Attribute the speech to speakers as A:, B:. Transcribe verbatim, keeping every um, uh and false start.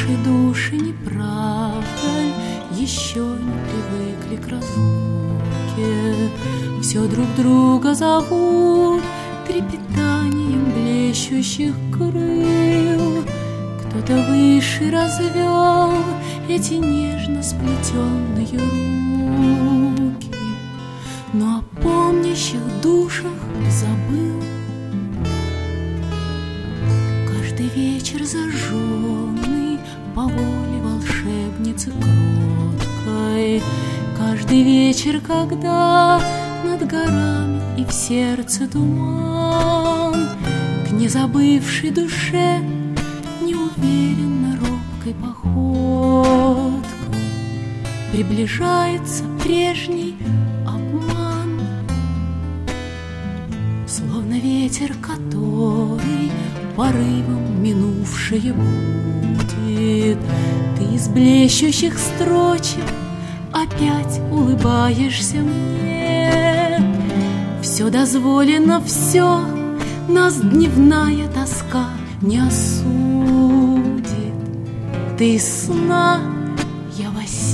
A: Наши души, не правда ль, еще не привыкли к разлуке, все друг друга зовут трепетанием блещущих крыл. Кто-то выше развел эти нежно сплетенные руки, но о помнящих душах забыл. Каждый вечер зажженный по воле волшебницы кроткой, каждый вечер, когда над горами и в сердце туман, к незабывшей душе неуверенно робкой походкой приближается прежний обман, словно ветер, который порывом минувшее будет. Ты из блещущих строчек опять улыбаешься мне. Все дозволено, все, нас дневная тоска не осудит. Ты из сна, я во сне.